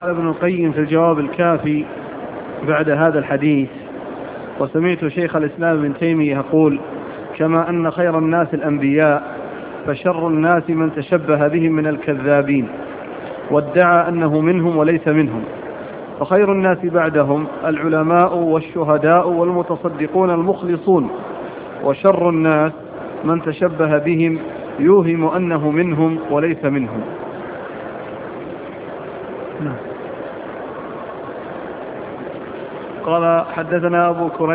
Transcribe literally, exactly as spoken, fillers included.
قال ابن القيم في الجواب الكافي بعد هذا الحديث: وسمعت شيخ الإسلام ابن تيمية يقول: كما أن خير الناس الأنبياء فشر الناس من تشبه بهم من الكذابين وادعى أنه منهم وليس منهم، فخير الناس بعدهم العلماء والشهداء والمتصدقون المخلصون، وشر الناس من تشبه بهم يوهم أنه منهم وليس منهم. قال: حدثنا أبو كريم